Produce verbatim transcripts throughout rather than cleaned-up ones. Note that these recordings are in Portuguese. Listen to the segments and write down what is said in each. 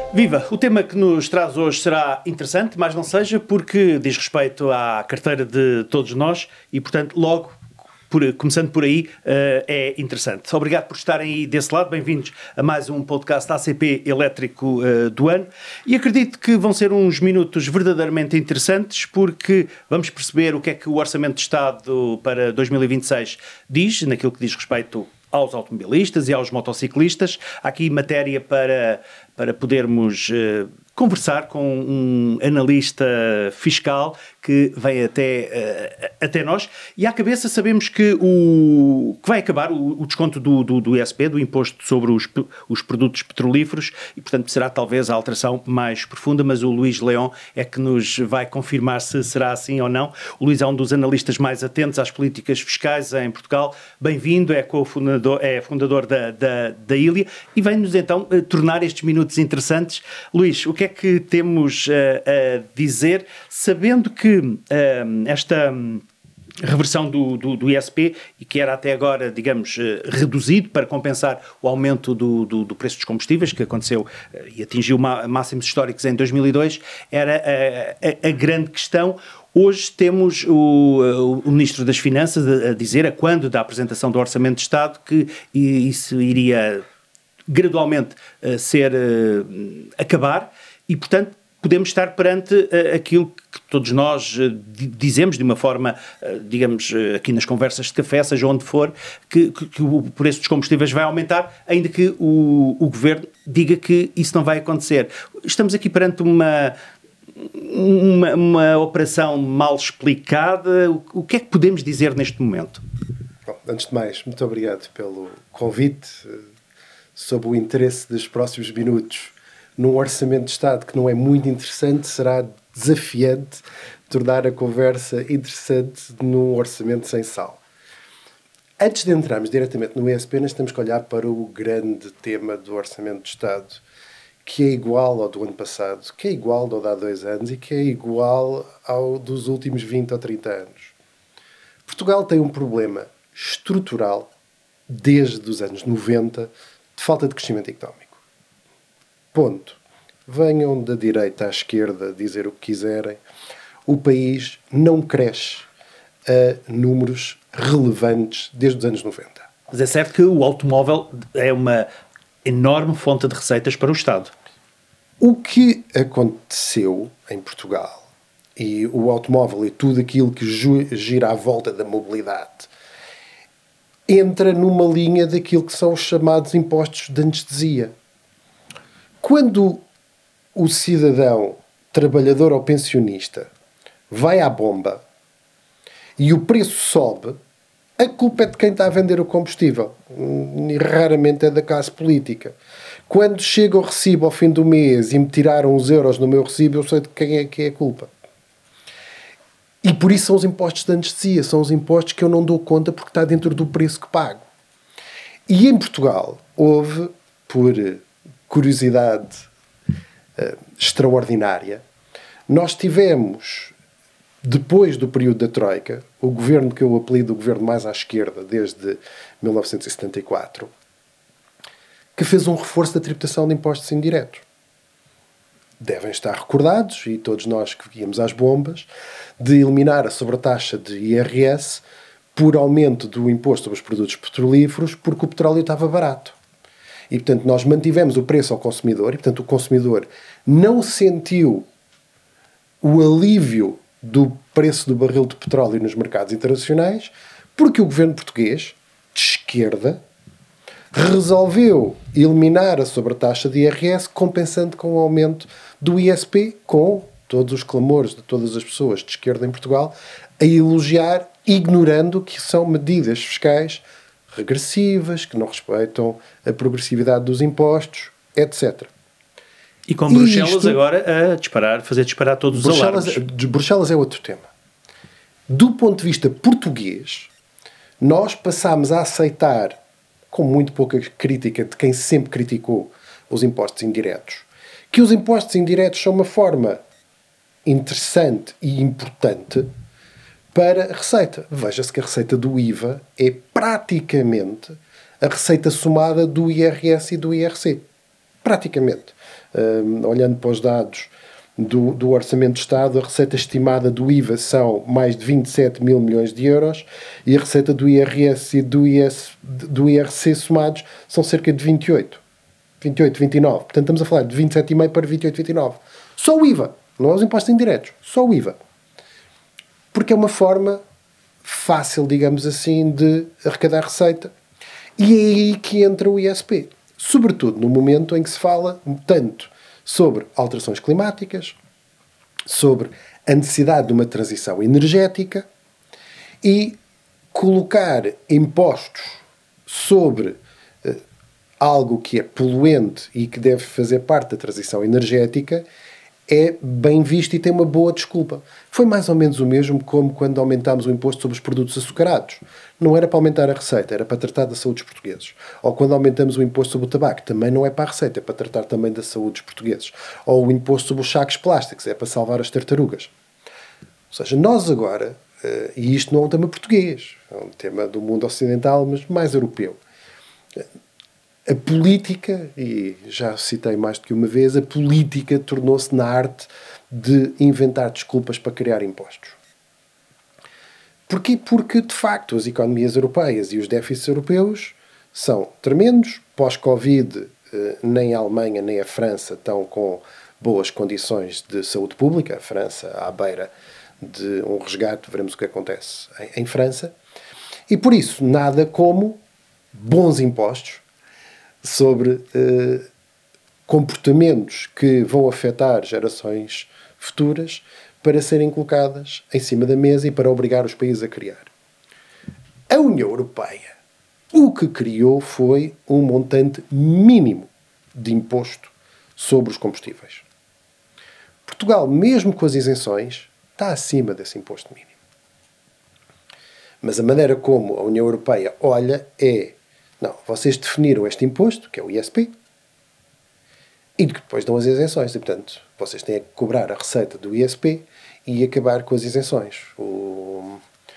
Viva! O tema que nos traz hoje será interessante, mas não seja porque diz respeito à carteira de todos nós e, portanto, logo, por, começando por aí, uh, é interessante. Obrigado por estarem aí desse lado. Bem-vindos a mais um podcast A C P Elétrico uh, do ano. E acredito que vão ser uns minutos verdadeiramente interessantes porque vamos perceber o que é que o Orçamento de Estado para dois mil e vinte e seis diz, naquilo que diz respeito aos automobilistas e aos motociclistas. Há aqui matéria para, para podermos uh, conversar com um analista fiscal que vem até, uh, até nós. E à cabeça sabemos que, o, que vai acabar o, o desconto do, do, do I S P, do Imposto sobre os, os Produtos Petrolíferos, e portanto será talvez a alteração mais profunda, mas o Luís Leão é que nos vai confirmar se será assim ou não. O Luís é um dos analistas mais atentos às políticas fiscais em Portugal. Bem-vindo, é cofundador, é fundador da, da, da Ilia e vem-nos então uh, tornar estes minutos interessantes. Luís, o que é que temos uh, a dizer, sabendo que uh, esta um, reversão do, do, do I S P, e que era até agora, digamos, uh, reduzido para compensar o aumento do, do, do preço dos combustíveis, que aconteceu uh, e atingiu ma- máximos históricos em dois mil e dois, era a, a, a grande questão. Hoje temos o, o Ministro das Finanças a, a dizer, a quando da apresentação do Orçamento de Estado, que isso iria gradualmente uh, ser uh, acabar e, portanto, podemos estar perante uh, aquilo que todos nós uh, dizemos de uma forma, uh, digamos, uh, aqui nas conversas de café, seja onde for, que, que, que o preço dos combustíveis vai aumentar, ainda que o, o Governo diga que isso não vai acontecer. Estamos aqui perante uma... Uma, uma operação mal explicada. O, o que é que podemos dizer neste momento? Bom, antes de mais, muito obrigado pelo convite, sob o interesse dos próximos minutos. Num orçamento de Estado que não é muito interessante, será desafiante tornar a conversa interessante num orçamento sem sal. Antes de entrarmos diretamente no I S P, nós temos que olhar para o grande tema do orçamento de Estado, que é igual ao do ano passado, que é igual ao de há dois anos e que é igual ao dos últimos vinte ou trinta anos. Portugal tem um problema estrutural, desde os anos noventa, de falta de crescimento económico. Ponto. Venham da direita à esquerda dizer o que quiserem, o país não cresce a números relevantes desde os anos noventa. Mas é certo que o automóvel é uma enorme fonte de receitas para o Estado. O que aconteceu em Portugal, e o automóvel e tudo aquilo que gira à volta da mobilidade, entra numa linha daquilo que são os chamados impostos de anestesia. Quando o cidadão, trabalhador ou pensionista, vai à bomba e o preço sobe, a culpa é de quem está a vender o combustível. E raramente é da classe política. Quando chega o recibo ao fim do mês e me tiraram uns euros no meu recibo, eu sei de quem é que é a culpa. E por isso são os impostos de anestesia. São os impostos que eu não dou conta porque está dentro do preço que pago. E em Portugal houve, por curiosidade uh, extraordinária, nós tivemos, depois do período da Troika, o governo que eu apelido o governo mais à esquerda desde mil novecentos e setenta e quatro, que fez um reforço da tributação de impostos indiretos. Devem estar recordados, e todos nós que íamos às bombas, de eliminar a sobretaxa de I R S por aumento do imposto sobre os produtos petrolíferos, porque o petróleo estava barato. E, portanto, nós mantivemos o preço ao consumidor, e, portanto, o consumidor não sentiu o alívio do preço do barril de petróleo nos mercados internacionais, porque o governo português, de esquerda, resolveu eliminar a sobretaxa de I R S, compensando com o aumento do I S P, com todos os clamores de todas as pessoas de esquerda em Portugal a elogiar, ignorando que são medidas fiscais regressivas, que não respeitam a progressividade dos impostos, etcétera. E com Bruxelas isto, agora a disparar, fazer disparar todos os alarmes. Bruxelas é outro tema. Do ponto de vista português, nós passámos a aceitar, com muito pouca crítica de quem sempre criticou os impostos indiretos, que os impostos indiretos são uma forma interessante e importante para a receita. Veja-se que a receita do I V A é praticamente a receita somada do I R S e do I R C. Praticamente. Uh, olhando para os dados do, do Orçamento de Estado, a receita estimada do I V A são mais de vinte e sete mil milhões de euros e a receita do I R S e do, I S, do I R C somados são cerca de vinte e oito. vinte e oito, vinte e nove. Portanto, estamos a falar de vinte e sete vírgula cinco para vinte e oito, vinte e nove. Só o I V A. Não é os impostos indiretos. Só o I V A. Porque é uma forma fácil, digamos assim, de arrecadar receita. E é aí que entra o I S P. Sobretudo no momento em que se fala tanto sobre alterações climáticas, sobre a necessidade de uma transição energética e colocar impostos sobre uh, algo que é poluente e que deve fazer parte da transição energética é bem visto e tem uma boa desculpa. Foi mais ou menos o mesmo como quando aumentámos o imposto sobre os produtos açucarados. Não era para aumentar a receita, era para tratar da saúde dos portugueses. Ou quando aumentamos o imposto sobre o tabaco, também não é para a receita, é para tratar também da saúde dos portugueses. Ou o imposto sobre os sacos plásticos, é para salvar as tartarugas. Ou seja, nós agora, e isto não é um tema português, é um tema do mundo ocidental, mas mais europeu. A política, e já citei mais do que uma vez, a política tornou-se na arte de inventar desculpas para criar impostos. Porquê? Porque, de facto, as economias europeias e os déficits europeus são tremendos. Pós-Covid, nem a Alemanha nem a França estão com boas condições de saúde pública. A França à beira de um resgate, veremos o que acontece em, em França. E, por isso, nada como bons impostos sobre eh, comportamentos que vão afetar gerações futuras para serem colocadas em cima da mesa e para obrigar os países a criar. A União Europeia, o que criou foi um montante mínimo de imposto sobre os combustíveis. Portugal, mesmo com as isenções, está acima desse imposto mínimo. Mas a maneira como a União Europeia olha é: não, vocês definiram este imposto, que é o I S P, e depois dão as isenções. E, portanto, vocês têm que cobrar a receita do I S P e acabar com as isenções. O,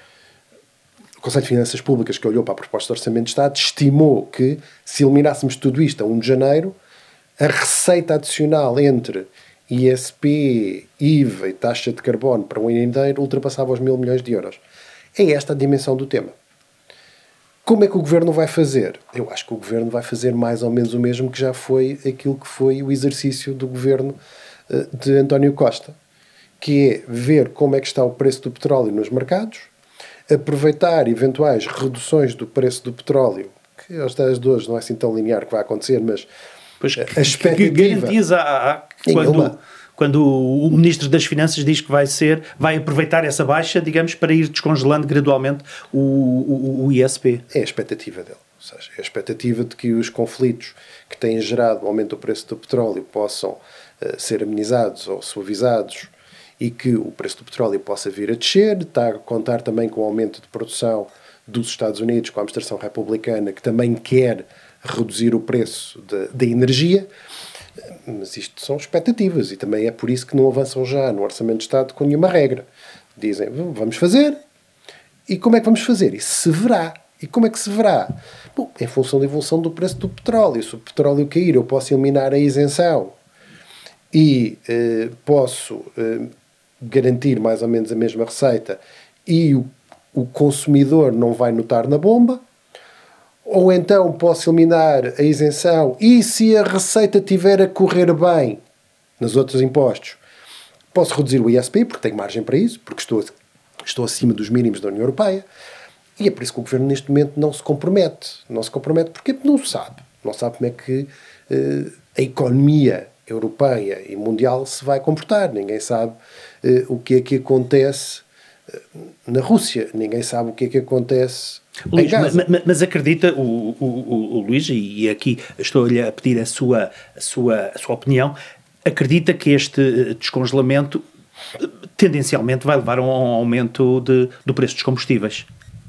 o Conselho de Finanças Públicas, que olhou para a proposta de Orçamento de Estado, estimou que, se eliminássemos tudo isto a primeiro de janeiro, a receita adicional entre I S P, I V A e taxa de carbono para um ano inteiro ultrapassava os mil milhões de euros. É esta a dimensão do tema. Como é que o Governo vai fazer? Eu acho que o Governo vai fazer mais ou menos o mesmo que já foi aquilo que foi o exercício do Governo de António Costa, que é ver como é que está o preço do petróleo nos mercados, aproveitar eventuais reduções do preço do petróleo, que aos dias de hoje não é assim tão linear que vai acontecer, mas pois a expectativa... Que garantias há, há quando, quando o Ministro das Finanças diz que vai ser, vai aproveitar essa baixa, digamos, para ir descongelando gradualmente o, o, o I S P? É a expectativa dele. Ou seja, é a expectativa de que os conflitos que têm gerado o aumento do preço do petróleo possam uh, ser amenizados ou suavizados e que o preço do petróleo possa vir a descer. Está a contar também com o aumento de produção dos Estados Unidos, com a administração republicana, que também quer reduzir o preço da energia. Mas isto são expectativas e também é por isso que não avançam já no Orçamento de Estado com nenhuma regra. Dizem, vamos fazer. E como é que vamos fazer? E se verá. E como é que se verá? Bom, em função da evolução do preço do petróleo. Se o petróleo cair, eu posso eliminar a isenção e eh, posso eh, garantir mais ou menos a mesma receita e o, o consumidor não vai notar na bomba. Ou então posso eliminar a isenção e, se a receita tiver a correr bem nos outros impostos, posso reduzir o I S P, porque tenho margem para isso, porque estou, estou acima dos mínimos da União Europeia. E é por isso que o Governo neste momento não se compromete. Não se compromete porque não sabe. Não sabe como é que uh, a economia europeia e mundial se vai comportar. Ninguém sabe uh, o que é que acontece uh, na Rússia. Ninguém sabe o que é que acontece Luís, em Gaza. Mas, mas acredita, o, o, o, o Luís, e aqui estou-lhe a pedir a sua, a, sua, a sua opinião, acredita que este descongelamento tendencialmente vai levar a um aumento de, do preço dos combustíveis?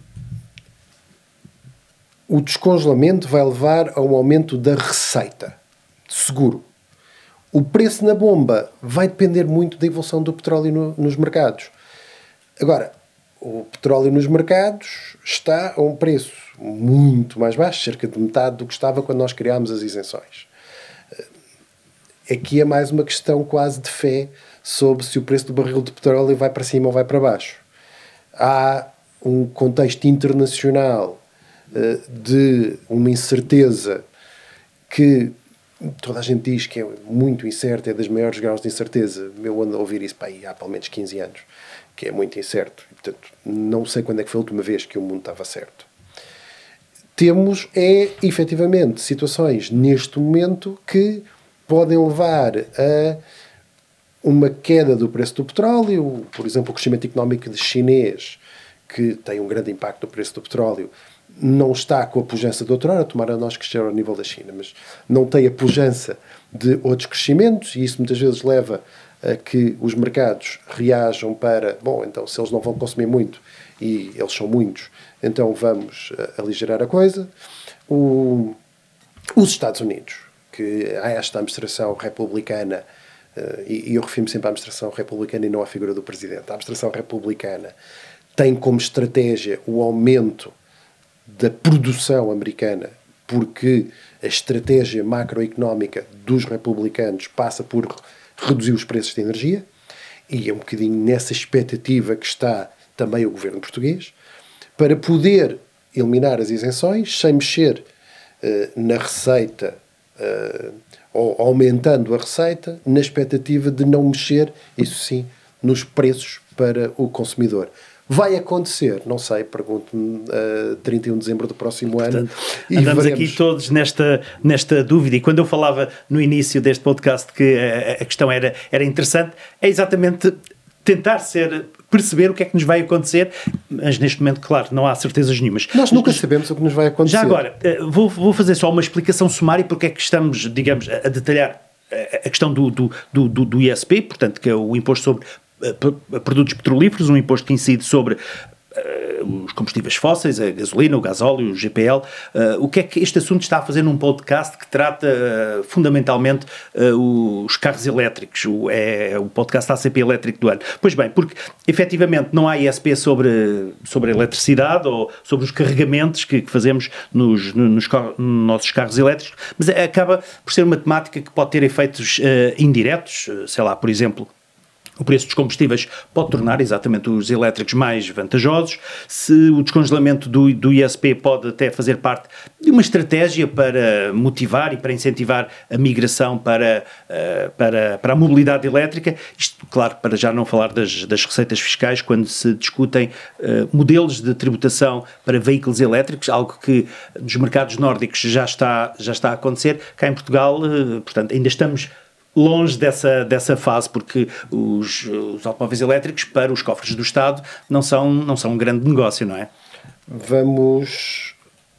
O descongelamento vai levar a um aumento da receita, seguro. O preço na bomba vai depender muito da evolução do petróleo no, nos mercados. Agora, o petróleo nos mercados está a um preço muito mais baixo, cerca de metade do que estava quando nós criámos as isenções. aqui é mais uma questão quase de fé sobre se o preço do barril de petróleo vai para cima ou vai para baixo. Há um contexto internacional uh, de uma incerteza que toda a gente diz que é muito incerta, é das maiores graus de incerteza. Eu ando a ouvir isso para aí há pelo menos quinze anos, que é muito incerto. Portanto, não sei quando é que foi a última vez que o mundo estava certo. Temos, é, efetivamente, situações neste momento que podem levar a uma queda do preço do petróleo, por exemplo, o crescimento económico de chinês, que tem um grande impacto no preço do petróleo, não está com a pujança de outrora, tomara nós crescer ao nível da China, mas não tem a pujança de outros crescimentos, e isso muitas vezes leva a que os mercados reajam para, bom, então se eles não vão consumir muito, e eles são muitos, então vamos uh, aligerar a coisa. O, os Estados Unidos, que há esta administração republicana, uh, e, e eu refiro-me sempre à administração republicana e não à figura do presidente, a administração republicana tem como estratégia o aumento da produção americana, porque a estratégia macroeconómica dos republicanos passa por reduzir os preços de energia, e é um bocadinho nessa expectativa que está também o governo português, para poder eliminar as isenções sem mexer uh, na receita, uh, ou aumentando a receita, na expectativa de não mexer, isso sim, nos preços para o consumidor. Vai acontecer, não sei, pergunto-me uh, trinta e um de dezembro do próximo ano. Portanto, e andamos veremos. aqui todos nesta, nesta dúvida, e quando eu falava no início deste podcast que a, a questão era, era interessante, é exatamente tentar ser, perceber o que é que nos vai acontecer, mas neste momento, claro, não há certezas nenhumas. Nós nunca sabemos o que nos vai acontecer. Já agora, vou, vou fazer só uma explicação sumária porque é que estamos, digamos, a detalhar a questão do, do, do, do I S P, portanto, que é o imposto sobre produtos petrolíferos, um imposto que incide sobre uh, os combustíveis fósseis, a gasolina, o gasóleo, o G P L. Uh, o que é que este assunto está a fazer num podcast que trata uh, fundamentalmente uh, os carros elétricos? O, é o podcast A C P Elétrico do ano. Pois bem, porque efetivamente não há I S P sobre, sobre a eletricidade ou sobre os carregamentos que, que fazemos nos, nos, nos nossos carros elétricos, mas acaba por ser uma temática que pode ter efeitos uh, indiretos, uh, sei lá, por exemplo, o preço dos combustíveis pode tornar exatamente os elétricos mais vantajosos. Se o descongelamento do, do I S P pode até fazer parte de uma estratégia para motivar e para incentivar a migração para, uh, para, para a mobilidade elétrica. Isto, claro, para já não falar das, das receitas fiscais, quando se discutem uh, modelos de tributação para veículos elétricos, algo que nos mercados nórdicos já está, já está a acontecer. Cá em Portugal, uh, portanto, ainda estamos longe dessa, dessa fase, porque os, os automóveis elétricos para os cofres do Estado não são, não são um grande negócio, não é? Vamos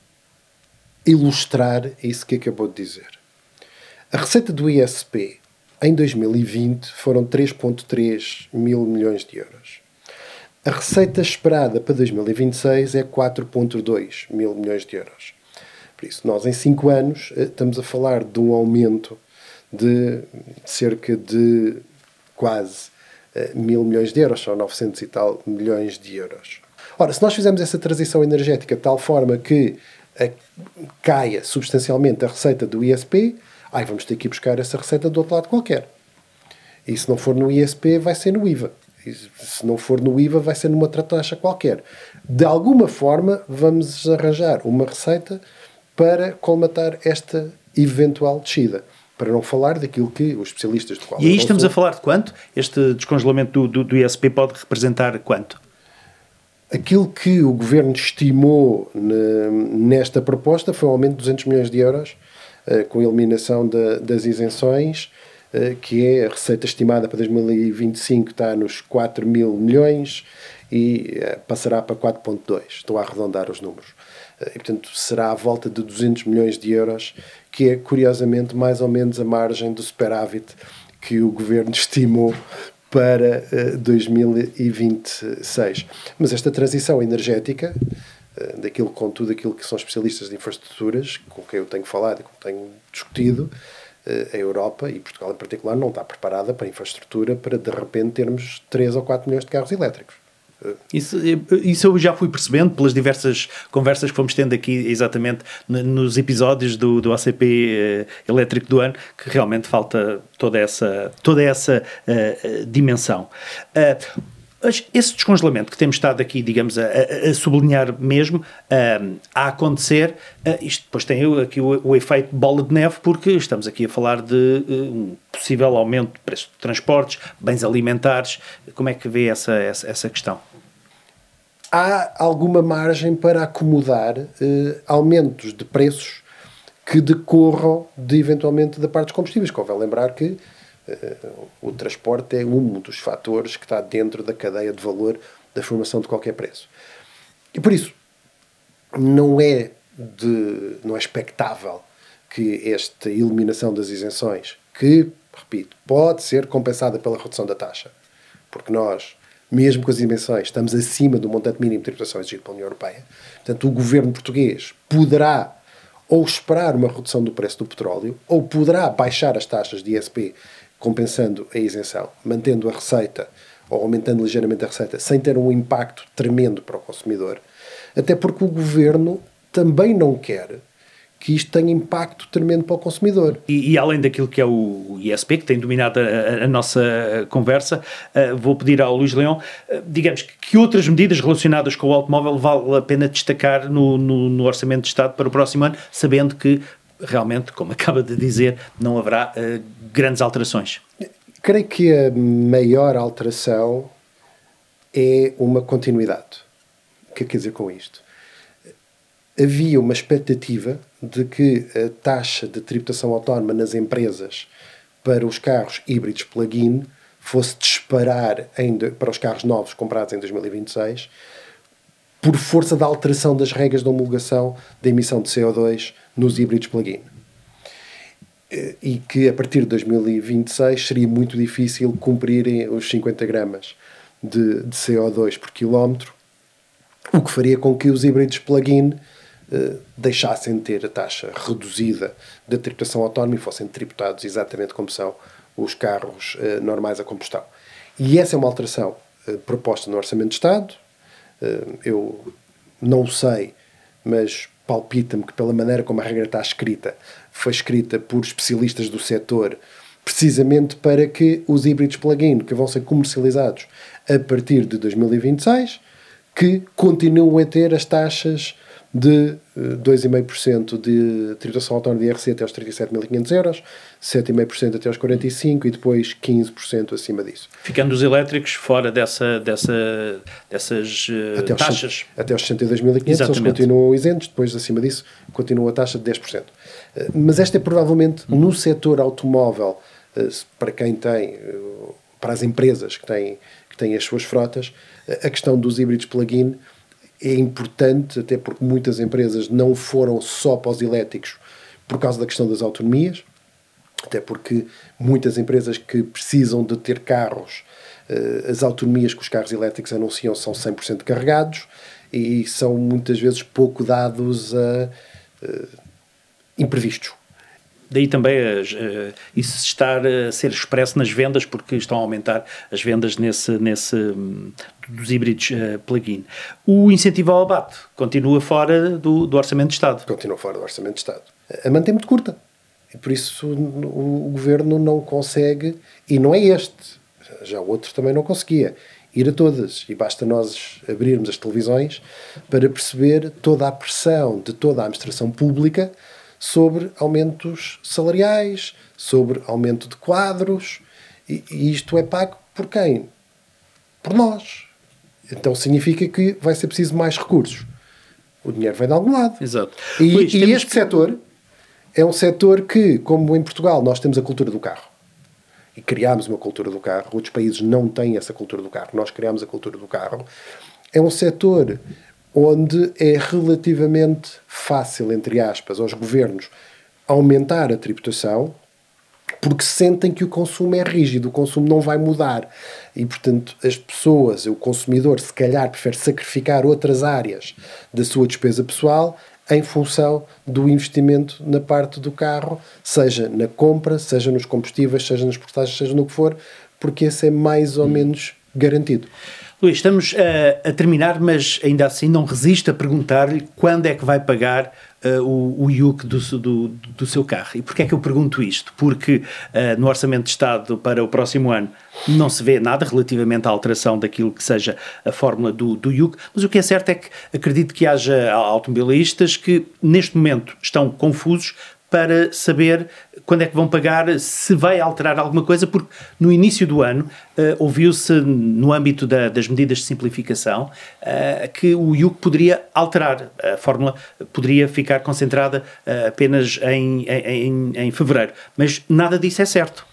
ilustrar isso que acabou de dizer. A receita do I S P em dois mil e vinte foram três vírgula três mil milhões de euros. A receita esperada para dois mil e vinte e seis é quatro vírgula dois mil milhões de euros. Por isso, nós em cinco anos estamos a falar de um aumento de cerca de quase uh, mil milhões de euros, são novecentos e tal milhões de euros. Ora, se nós fizermos essa transição energética de tal forma que uh, caia substancialmente a receita do I S P, aí vamos ter que ir buscar essa receita do outro lado qualquer. E se não for no I S P, vai ser no I V A. E se não for no I V A, vai ser numa outra taxa qualquer. De alguma forma, vamos arranjar uma receita para colmatar esta eventual descida. Para não falar daquilo que os especialistas de qual E aí estamos sou, a falar de quanto? Este descongelamento do, do, do I S P pode representar quanto? Aquilo que o Governo estimou ne, nesta proposta foi um aumento de duzentos milhões de euros, uh, com a eliminação de, das isenções, uh, que é a receita estimada para dois mil e vinte e cinco está nos quatro mil milhões e uh, passará para quatro vírgula dois. Estou a arredondar os números. Uh, e, portanto, será à volta de duzentos milhões de euros, que é, curiosamente, mais ou menos a margem do superávit que o Governo estimou para uh, dois mil e vinte e seis. Mas esta transição energética, uh, daquilo, com tudo aquilo que são especialistas de infraestruturas, com quem eu tenho falado e com quem tenho discutido, uh, a Europa, e Portugal em particular, não está preparada para a infraestrutura para, de repente, termos três ou quatro milhões de carros elétricos. Isso, isso eu já fui percebendo pelas diversas conversas que fomos tendo aqui, exatamente nos episódios do, do A C P uh, Elétrico do Ano, que realmente falta toda essa, toda essa uh, dimensão. Uh, Esse descongelamento que temos estado aqui, digamos, a, a, a sublinhar mesmo, um, a acontecer, uh, isto depois tem aqui o, o efeito bola de neve, porque estamos aqui a falar de uh, um possível aumento de preço de transportes, bens alimentares. Como é que vê essa, essa, essa questão? Há alguma margem para acomodar uh, aumentos de preços que decorram de, eventualmente, da parte dos combustíveis. Convém lembrar que Uh, o transporte é um dos fatores que está dentro da cadeia de valor da formação de qualquer preço. E por isso, não é, de, não é expectável que esta eliminação das isenções, que, repito, pode ser compensada pela redução da taxa, porque nós, mesmo com as isenções, estamos acima do montante mínimo de tributação exigido pela União Europeia. Portanto, o governo português poderá ou esperar uma redução do preço do petróleo, ou poderá baixar as taxas de I S P compensando a isenção, mantendo a receita ou aumentando ligeiramente a receita, sem ter um impacto tremendo para o consumidor, até porque o governo também não quer que isto tenha impacto tremendo para o consumidor. E, e além daquilo que é o I S P, que tem dominado a, a, a nossa conversa, uh, vou pedir ao Luís Leão, uh, digamos, que, que outras medidas relacionadas com o automóvel vale a pena destacar no, no, no Orçamento de Estado para o próximo ano, sabendo que realmente, como acaba de dizer, não haverá uh, grandes alterações. Creio que a maior alteração é uma continuidade. O que quer dizer com isto? Havia uma expectativa de que a taxa de tributação autónoma nas empresas para os carros híbridos plug-in fosse disparar em, para os carros novos comprados em dois mil e vinte e seis por força da alteração das regras de homologação da emissão de C O dois nos híbridos plug-in. E que a partir de dois mil e vinte e seis seria muito difícil cumprirem os cinquenta gramas de, de C O dois por quilómetro, o que faria com que os híbridos plug-in uh, deixassem de ter a taxa reduzida da tributação autónoma e fossem tributados exatamente como são os carros uh, normais a combustão. E essa é uma alteração uh, proposta no Orçamento de Estado. Uh, eu não sei, mas palpita-me que pela maneira como a regra está escrita, foi escrita por especialistas do setor, precisamente para que os híbridos plug-in que vão ser comercializados a partir de dois mil e vinte e seis, que continuem a ter as taxas de dois vírgula cinco por cento de tributação autónoma de I R C até aos trinta e sete mil e quinhentos euros, sete vírgula cinco por cento até aos quarenta e cinco e depois quinze por cento acima disso. Ficando os elétricos fora dessa, dessa, dessas uh, até taxas. Até aos sessenta e dois mil e quinhentos eles continuam isentos, depois acima disso continua a taxa de dez por cento. Uh, mas esta é provavelmente uhum. no setor automóvel, uh, para quem tem, uh, para as empresas que têm, que têm as suas frotas, uh, a questão dos híbridos plug-in é importante, até porque muitas empresas não foram só para os elétricos por causa da questão das autonomias, até porque muitas empresas que precisam de ter carros, as autonomias que os carros elétricos anunciam são cem por cento carregados e são muitas vezes pouco dados a uh, imprevistos. Daí também uh, isso estar a ser expresso nas vendas, porque estão a aumentar as vendas nesse, nesse, um, dos híbridos uh, plug-in. O incentivo ao abate continua fora do, do Orçamento de Estado. Continua fora do Orçamento de Estado. A manta é muito curta. E por isso o, o Governo não consegue, e não é este, já o outro também não conseguia, ir a todas. E basta nós abrirmos as televisões para perceber toda a pressão de toda a administração pública sobre aumentos salariais, sobre aumento de quadros, e, e isto é pago por quem? Por nós. Então significa que vai ser preciso mais recursos. O dinheiro vem de algum lado. Exato. E, Luís, e temos... este setor é um setor que, como em Portugal, nós temos a cultura do carro. E criámos uma cultura do carro. Outros países não têm essa cultura do carro. Nós criámos a cultura do carro. É um setor onde é relativamente fácil, entre aspas, aos governos aumentar a tributação, porque sentem que o consumo é rígido, o consumo não vai mudar. E, portanto, as pessoas, o consumidor, se calhar prefere sacrificar outras áreas da sua despesa pessoal em função do investimento na parte do carro, seja na compra, seja nos combustíveis, seja nas portagens, seja no que for, porque esse é mais ou menos garantido. Luís, estamos a, a terminar, mas ainda assim não resisto a perguntar-lhe quando é que vai pagar uh, o, o I U C do, do, do seu carro. E porquê é que eu pergunto isto? Porque uh, no Orçamento de Estado para o próximo ano não se vê nada relativamente à alteração daquilo que seja a fórmula do, do I U C, mas o que é certo é que acredito que haja automobilistas que neste momento estão confusos para saber quando é que vão pagar, se vai alterar alguma coisa, porque no início do ano uh, ouviu-se, no âmbito da, das medidas de simplificação, uh, que o I U C poderia alterar. A fórmula poderia ficar concentrada uh, apenas em, em, em fevereiro. Mas nada disso é certo.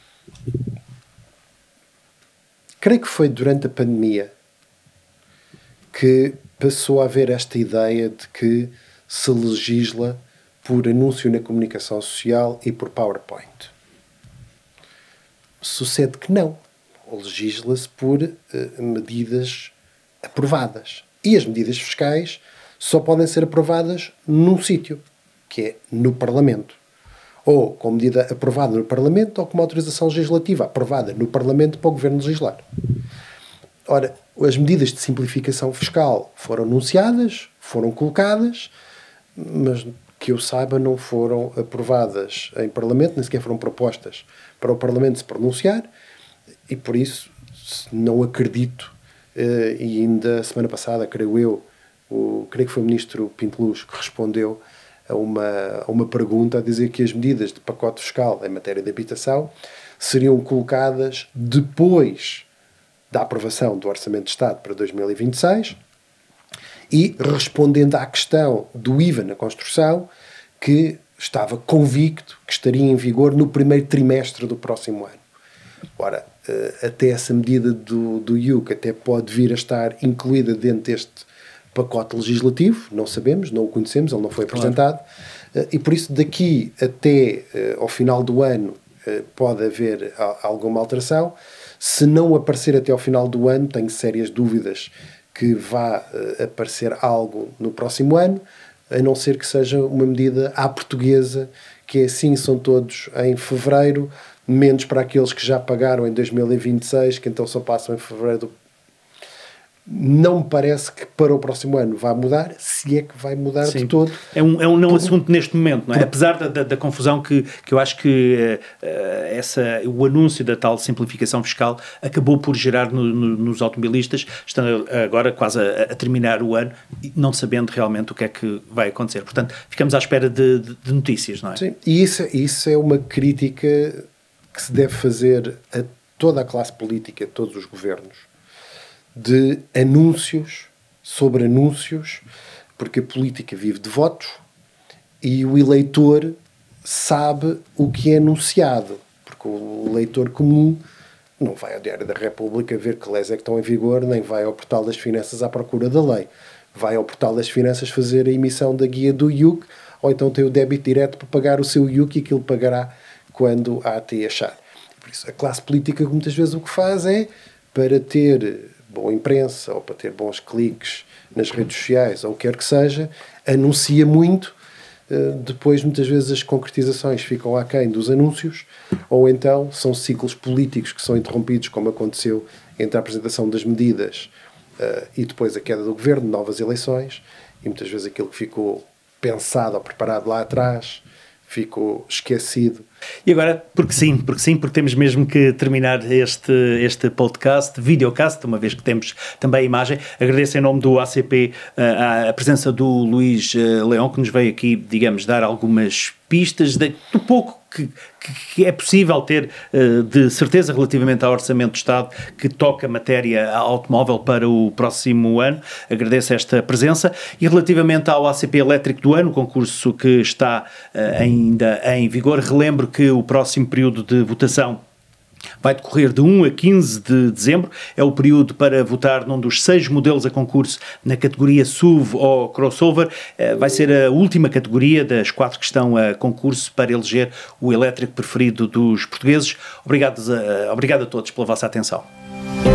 Creio que foi durante a pandemia que passou a haver esta ideia de que se legisla por anúncio na comunicação social e por PowerPoint. Sucede que não. Legisla-se por uh, medidas aprovadas. E as medidas fiscais só podem ser aprovadas num sítio, que é no Parlamento. Ou com medida aprovada no Parlamento, ou com uma autorização legislativa aprovada no Parlamento para o Governo legislar. Ora, as medidas de simplificação fiscal foram anunciadas, foram colocadas, mas que eu saiba, não foram aprovadas em Parlamento, nem sequer foram propostas para o Parlamento se pronunciar, e por isso não acredito, e ainda semana passada, creio eu, o, creio que foi o Ministro Pinto Luz que respondeu a uma, a uma pergunta a dizer que as medidas de pacote fiscal em matéria de habitação seriam colocadas depois da aprovação do Orçamento de Estado para dois mil e vinte e seis, e respondendo à questão do I V A na construção, que estava convicto que estaria em vigor no primeiro trimestre do próximo ano. Ora, até essa medida do, do I U C até pode vir a estar incluída dentro deste pacote legislativo, não sabemos, não o conhecemos, ele não foi apresentado, claro. E por isso daqui até ao final do ano pode haver alguma alteração. Se não aparecer até ao final do ano, tenho sérias dúvidas que vá uh, aparecer algo no próximo ano, a não ser que seja uma medida à portuguesa, que é assim, são todos em fevereiro, menos para aqueles que já pagaram em dois mil e vinte e seis, que então só passam em fevereiro do... Não me parece que para o próximo ano vai mudar, se é que vai mudar Sim. de todo. É um, é um não por, assunto neste momento, não é? Por, Apesar da, da, da confusão que, que eu acho que uh, essa, o anúncio da tal simplificação fiscal acabou por gerar no, no, nos automobilistas, estão agora quase a, a terminar o ano, não sabendo realmente o que é que vai acontecer. Portanto, ficamos à espera de, de, de notícias, não é? Sim, e isso, isso é uma crítica que se deve fazer a toda a classe política, a todos os governos, de anúncios sobre anúncios, porque a política vive de votos e o eleitor sabe o que é anunciado, porque o eleitor comum não vai ao Diário da República ver que leis é que estão em vigor, nem vai ao Portal das Finanças à procura da lei. Vai ao Portal das Finanças fazer a emissão da guia do I U C, ou então tem o débito direto para pagar o seu I U C e aquilo pagará quando a AT achar. Por isso, a classe política muitas vezes o que faz é, para ter boa imprensa ou para ter bons cliques nas redes sociais ou o que quer que seja, anuncia muito, depois muitas vezes as concretizações ficam aquém dos anúncios, ou então são ciclos políticos que são interrompidos, como aconteceu entre a apresentação das medidas e depois a queda do governo, novas eleições, e muitas vezes aquilo que ficou pensado ou preparado lá atrás ficou esquecido. E agora, porque sim, porque sim, porque temos mesmo que terminar este, este podcast, videocast, uma vez que temos também a imagem. Agradeço em nome do A C P uh, a presença do Luís uh, Leão, que nos veio aqui, digamos, dar algumas pistas de, do pouco que, que é possível ter uh, de certeza relativamente ao Orçamento do Estado que toca matéria automóvel para o próximo ano. Agradeço esta presença. E relativamente ao A C P Elétrico do Ano, concurso que está uh, ainda em vigor, relembro que o próximo período de votação vai decorrer de um a quinze de dezembro, é o período para votar num dos seis modelos a concurso na categoria S U V ou crossover. Vai ser a última categoria das quatro que estão a concurso para eleger o elétrico preferido dos portugueses. Obrigado a, obrigado a todos pela vossa atenção.